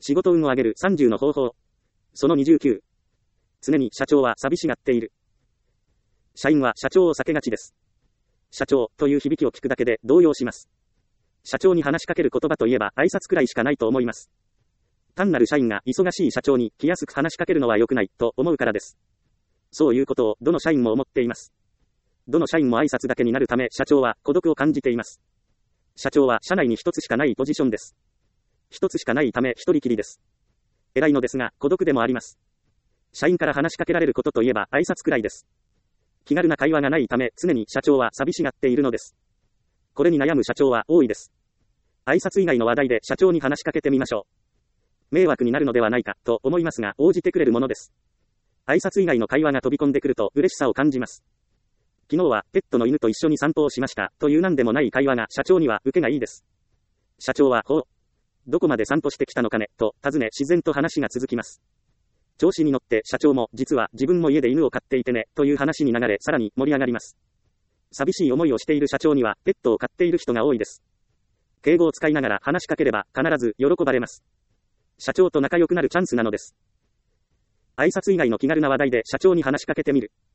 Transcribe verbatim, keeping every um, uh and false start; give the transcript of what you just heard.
仕事運を上げるさんじゅうの方法。そのにじゅうきゅう。常に社長は寂しがっている。社員は社長を避けがちです。社長という響きを聞くだけで動揺します。社長に話しかける言葉といえば挨拶くらいしかないと思います。単なる社員が忙しい社長に気安く話しかけるのは良くないと思うからです。そういうことをどの社員も思っています。どの社員も挨拶だけになるため社長は孤独を感じています。社長は社内に一つしかないポジションです。一つしかないため一人きりです。偉いのですが孤独でもあります。社員から話しかけられることといえば挨拶くらいです。気軽な会話がないため常に社長は寂しがっているのです。これに悩む社長は多いです。挨拶以外の話題で社長に話しかけてみましょう。迷惑になるのではないかと思いますが応じてくれるものです。挨拶以外の会話が飛び込んでくると嬉しさを感じます。昨日はペットの犬と一緒に散歩をしましたという何でもない会話が社長には受けがいいです。社長はほう、どこまで散歩してきたのかねと尋ね自然と話が続きます。調子に乗って社長も実は自分も家で犬を飼っていてねという話に流れさらに盛り上がります。寂しい思いをしている社長にはペットを飼っている人が多いです。敬語を使いながら話しかければ必ず喜ばれます。社長と仲良くなるチャンスなのです。挨拶以外の気軽な話題で社長に話しかけてみる。